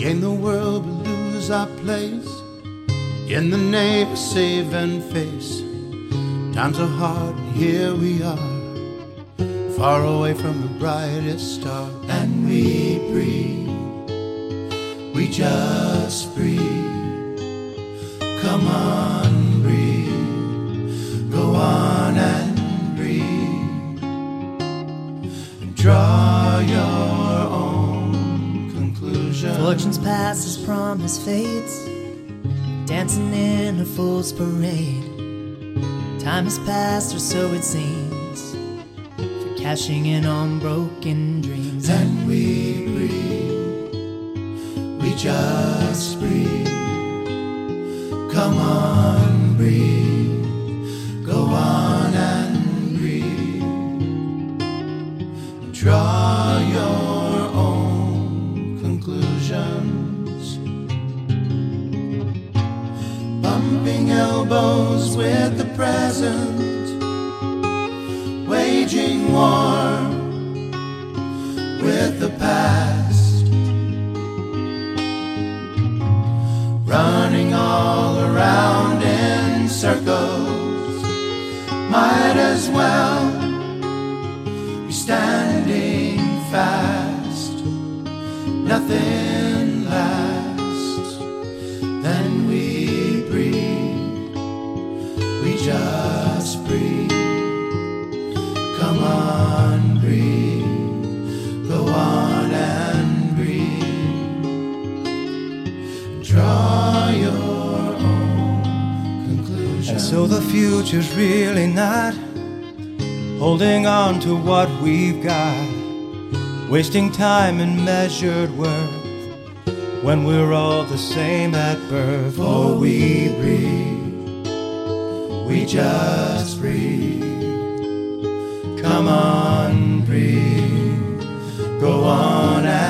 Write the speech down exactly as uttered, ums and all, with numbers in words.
gain the world but lose our place in the name of saving face. Times are hard and here we are, far away from the brightest star. And we breathe, we just breathe. Come on, breathe, go on and breathe, and draw your own conclusion. Fortune's past as promise fades, dancing in a fool's parade. Time has passed, or so it seems, for cashing in on broken dreams. And we breathe, we just breathe. Come on, breathe, go on and breathe, draw your own conclusions. Bumping elbows with the present, waging war with the past, running all around in circles. Might as well be standing fast. Nothing lasts. Then we breathe, we just breathe. Come on, breathe, go on and breathe, draw your own conclusions. And so the future's really not holding on to what we've got, wasting time in measured worth when we're all the same at birth. For we breathe, we just breathe. Come on, breathe, go on and